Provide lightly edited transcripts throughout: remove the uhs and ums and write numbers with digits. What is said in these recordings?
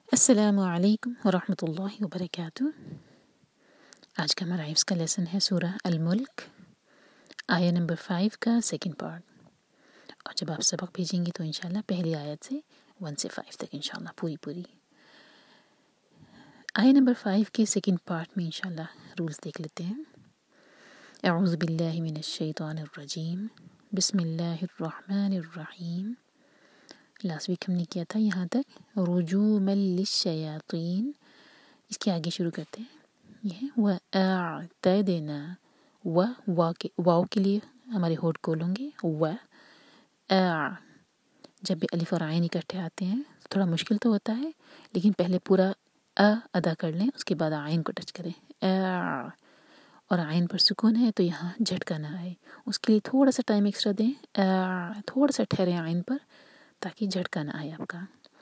السلام علیکم ورحمۃ اللہ وبرکاتہ۔ آج کا ہمارا حفظ کا لیسن ہے سورہ الملک، آیہ نمبر 5 کا سیکنڈ پارٹ، اور جب آپ سبق بھیجیں گے تو انشاءاللہ پہلی آیت سے 1 سے 5 تک انشاءاللہ پوری آیہ نمبر 5 کے سیکنڈ پارٹ میں انشاءاللہ رولز دیکھ لیتے ہیں۔ اعوذ باللہ من الشیطان الرجیم، بسم اللہ الرحمن الرحیم۔ لاسٹ ویک ہم نے کیا تھا یہاں تک رجوما للشیاطین، اس کے آگے شروع کرتے ہیں۔ یہ ہے وَأَعْتَدْنَا، واو کے لیے ہمارے ہونٹ کھول ہوں گے، جب بھی الف اور عین اکٹھے آتے ہیں تھوڑا مشکل تو ہوتا ہے، لیکن پہلے پورا ادا کر لیں، اس کے بعد عین کو ٹچ کریں، اور عین پر سکون ہے تو یہاں جھٹکا نہ آئے، اس کے لیے تھوڑا سا ٹائم ایکسٹرا دیں، تھوڑا سا ٹھہریں عین پر تاکہ جھٹکا نہ آئے آپ کا۔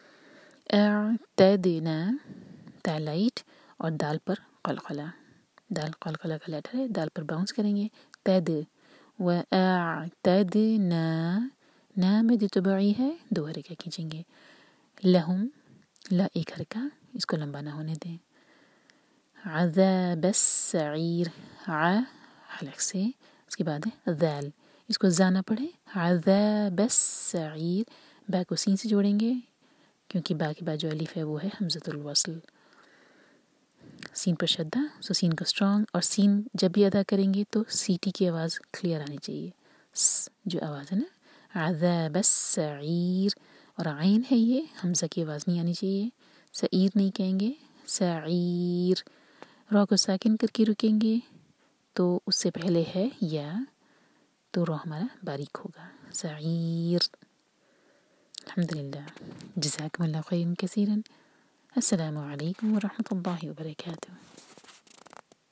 اعتدنا، تا لائٹ اور دال پر قلقلہ، دال قلقلہ کا لیٹر ہے، دال پر باؤنس کریں گے، تد واعتدنا، نا میں جو طبعی ہے 2 حرکہ کھینچیں گے، لہم، لا 1 حرکہ، اس کو لمبا نہ ہونے دیں، عذاب السعیر، حلق سے، اس کے بعد ہے ذال، اس کو زا نہ پڑھیں، عذاب السعیر، با کو سین سے جوڑیں گے کیونکہ با کے بعد جو الف ہے وہ ہے حمزۃ الوصل، سین پر شدہ، سو سین کو اسٹرانگ، اور سین جب بھی ادا کریں گے تو سی ٹی کی آواز کلیئر آنی چاہیے، جو آواز ہے نا، عذاب السعیر، اور عین ہے یہ، حمزہ کی آواز نہیں آنی چاہیے، سعیر نہیں کہیں گے، سعیر، را کو ساکن کر کے رکیں گے تو اس سے پہلے ہے یا، تو را ہمارا باریک ہوگا، سعیر۔ الحمدللہ، جزاکم اللہ خیرا کثیرا، السلام علیکم ورحمۃ اللہ وبرکاتہ۔